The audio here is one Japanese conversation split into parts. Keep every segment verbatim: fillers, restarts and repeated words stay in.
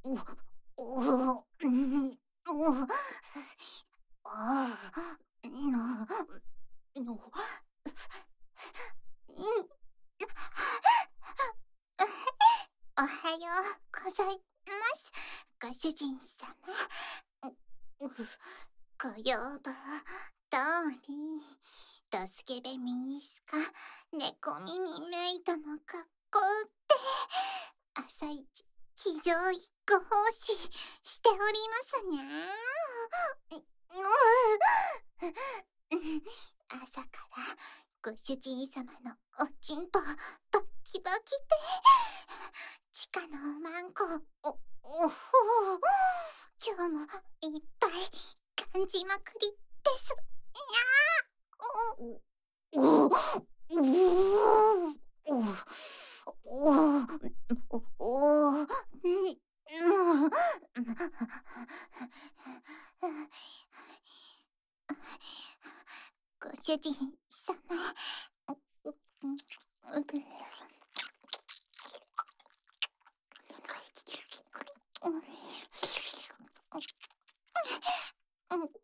おおお、うん、おああ、な、の、うん。おはようございます。ご主人様。う、う、ご要望通り、ドスケベミニスカ、猫耳メイドの格好で、朝一、騎乗位ご奉仕しておりますにゃー。う、う、朝からご主人様のおちんぽバッキバキで、地下のおまんこ、お、おほう、今日もいっぱい感じまくりです。にゃー。お、お、おお、お、おお、おお、ん、もう、ご主人様、う、う、ん、うぐ、うん、うん、うん、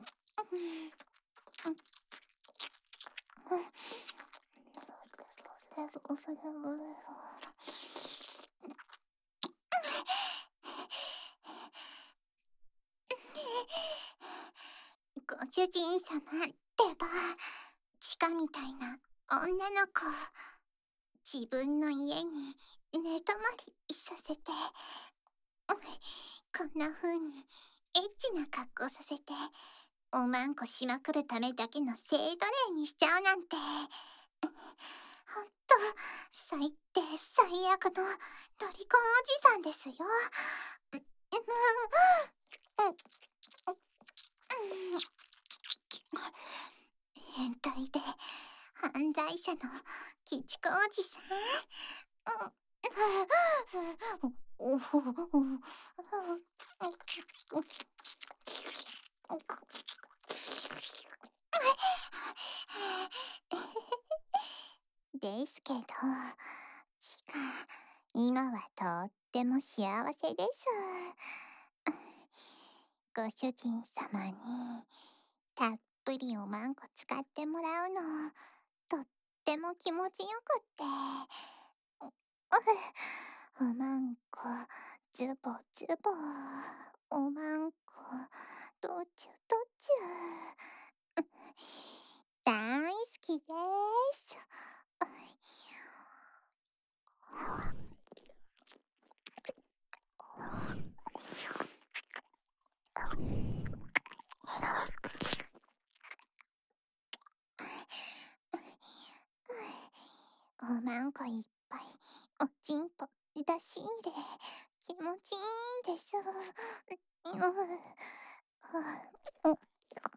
ご主人様ってば、チカみたいな女の子、自分の家に寝泊まりさせて、こんな風にエッチな格好させて、おまんこしまくるためだけの性奴隷にしちゃうなんて、ほんと、最低最悪のロリコンおじさんですよ。う、う、う、う、う、変態で犯罪者の鬼畜おじさん。お、お、お、ですけど、ちか、今はとっても幸せです。ご主人様にたっぷりおまんこ使ってもらうの、とっても気持ちよくって。おまんこ、ズボズボ。おまんこ、どちゅどちゅ。大好きです。おまんこいっぱい、おちんぽ出し入れ、気持ちいいんです。うん、お、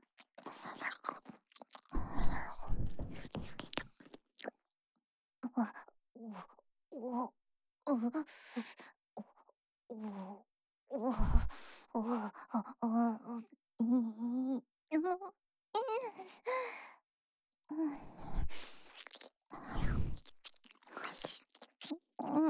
お、お、お、お、お、お、お、お、うん、うん、うん、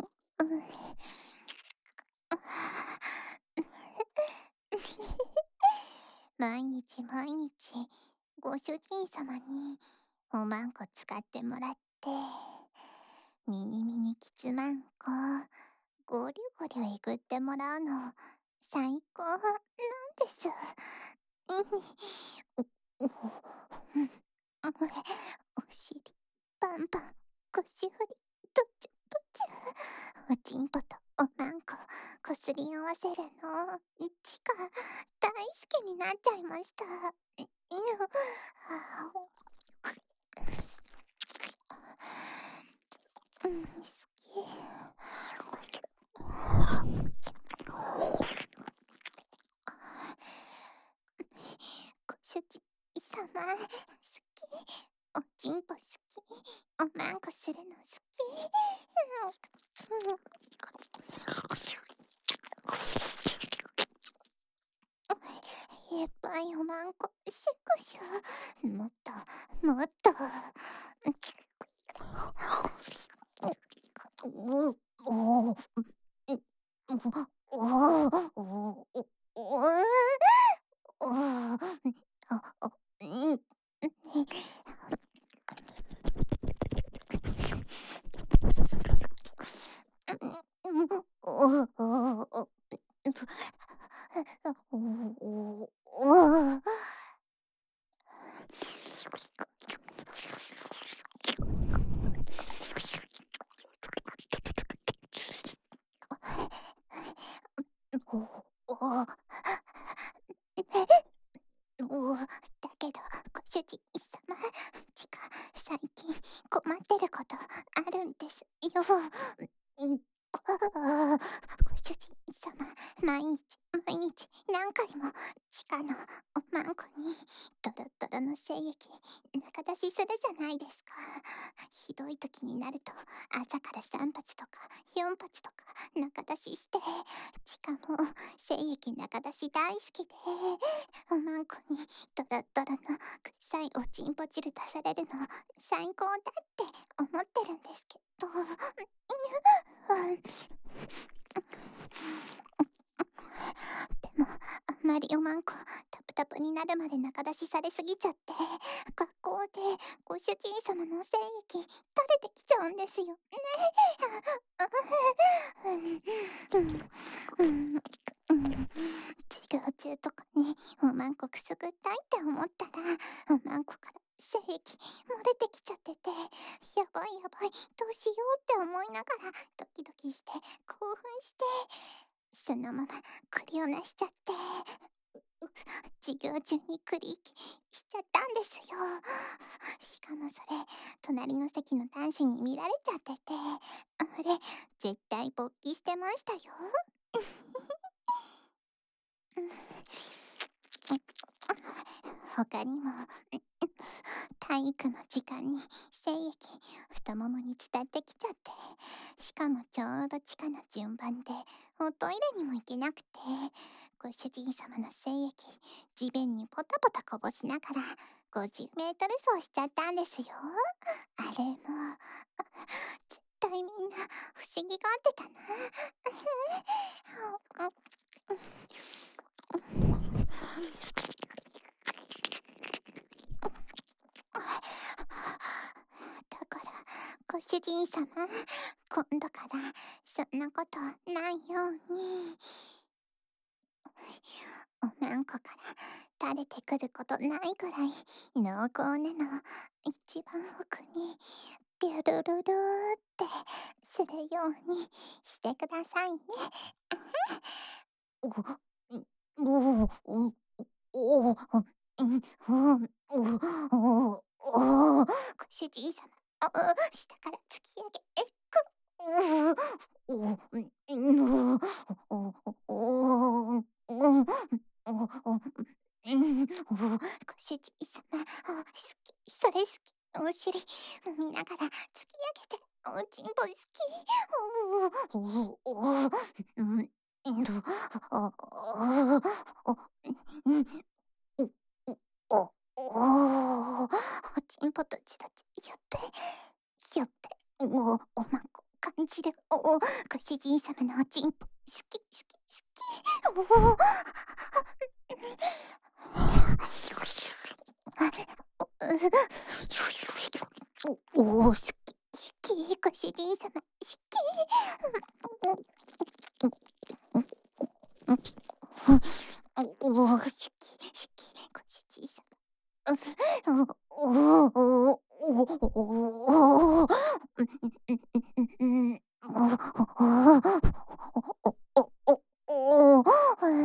毎日毎日、ご主人様におまんこ使ってもらって、ミニミニキツマンコ、ゴリゴリえぐってもらうの、最高なんです。うん、お、お、うん、お尻、パンパン、腰振り、どっちゅどっちゅ、おちんぽとおまんこ、こすり合わせるの、ちか、大好きになっちゃいました。うん、うん、好き。ご主人様、好き。おちんぽ好き。おまんこするの好き。うん、いっぱいおまんこ、シュクシュ。もっと、もっと。う、おお、う、う、 おお、おお、お、おお、おお、あ、あ、うん、うん、うん、おお、おお、お、うんと、おお、おお。おお、おお。おお、だけど、ご主人様、ちか、最近困ってることあるんですよ。うん、ごご主人様、毎日毎日何回も地下のおまんこにドロドロの精液中出しするじゃないですか。ひどい時になると朝からさん発とかよん発とか中出しして、しかも精液中出し大好きで、おまんこにドロドロの臭いおちんぽ汁出されるの最高だって思ってるんですけど、でも、あんまりおまんこタプタプになるまで中出しされすぎちゃって、学校でご主人様の精液垂れてきちゃうんですよね。うんうんうん授業中とかにおまんこくすぐったいって思ったら、おまんこから精液漏れてきちゃってて、やばいやばい、どうしようって思いながらドキドキして興奮して、そのままクリオナしちゃって、授業中にクリ息しちゃったんですよ。しかもそれ、隣の席の男子に見られちゃってて、あれ、絶対勃起してましたよ。他にも、体育の時間に精液太ももに伝ってきちゃって、しかもちょうど地下の順番でおトイレにも行けなくて、ご主人様の精液地面にポタポタこぼしながらごじゅうメートル走しちゃったんですよ。あれも絶対みんな不思議がってたな。だから、ご主人様、今度からそんなことないように。おまんこから垂れてくることないくらい濃厚なの一番奥にビュルルルーってするようにしてくださいね。お、お、お、お、お、うん、うん、お、お、お、ご主人様、あ、下から突き上げ、えっく、お、お、うん、お、お、お、お、お、お、うん、お、ご主人様、あ、好き、それ好き、お尻見ながら突き上げて、おちんぽ好き、お、お、お、うん、うんと、あ、あ、お、うん、お、お、お、お、おちんぽとちどち、やっべ、やっべ、お、おまんこ感じる、お、ご主人様のおちんぽ、好き、好き、好き、お、おお、好き、好き、ご主人様、好き。おお、好き、好き、ご主人様。おお、おお、おお、うん、おお、おお、お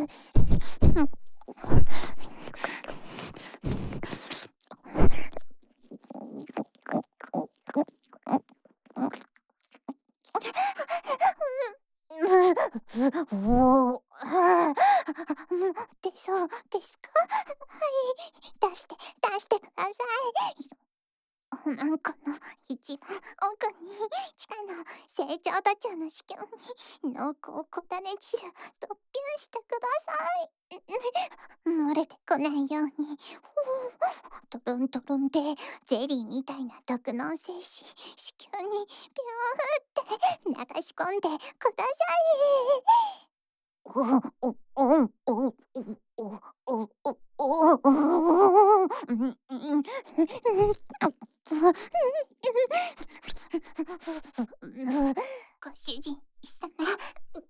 おお、ああ、出そうですか？はい、出して出してください。おまんこの一番奥に地下の成長途中の子宮に濃厚こだね汁トッピンしてください。漏れてこないように、トロントロンでゼリーみたいな毒の精子子宮にビューって流し込んでください。 おおおんおおおおおおおうんうん。ご主人様。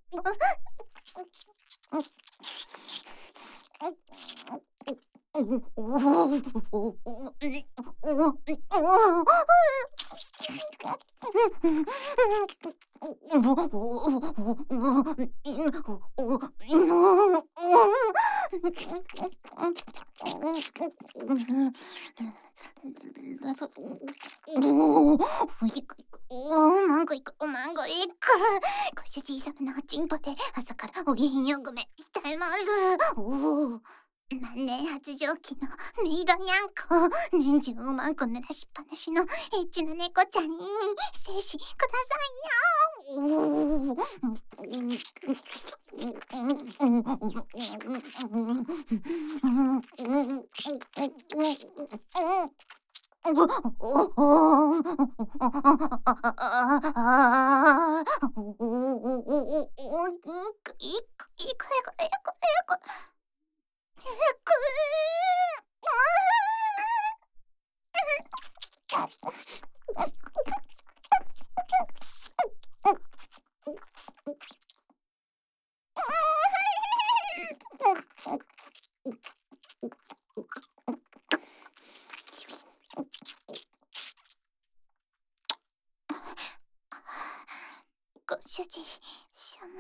おいくいく、おお、マンゴいく、マンゴいく。ご主人様のおちんぽで朝からお原因をごめんしてます。おお。万年発情期のメイドにゃんこ、年中おまんこ濡らしっぱなしのエッチな猫ちゃんに精子くださいにゃ。おお。おおおお。いくいくいくいくいく。ちくご主人様。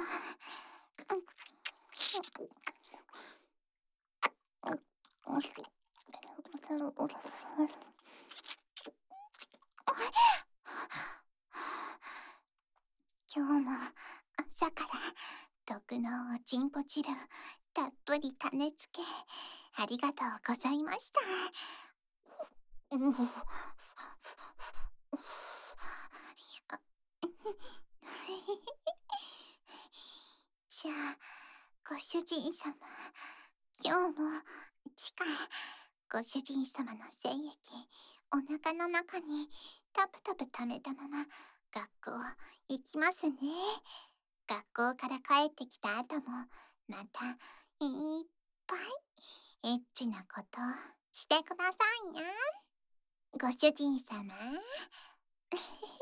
今日も朝から毒のおちんぽ汁たっぷり種付けありがとうございました。うおあじゃあご主人様、今日も地下ご主人様の精液お腹の中にタプタプ溜めたまま学校行きますね。学校から帰ってきた後もまたいっぱいエッチなことしてくださいにゃ。ご主人様。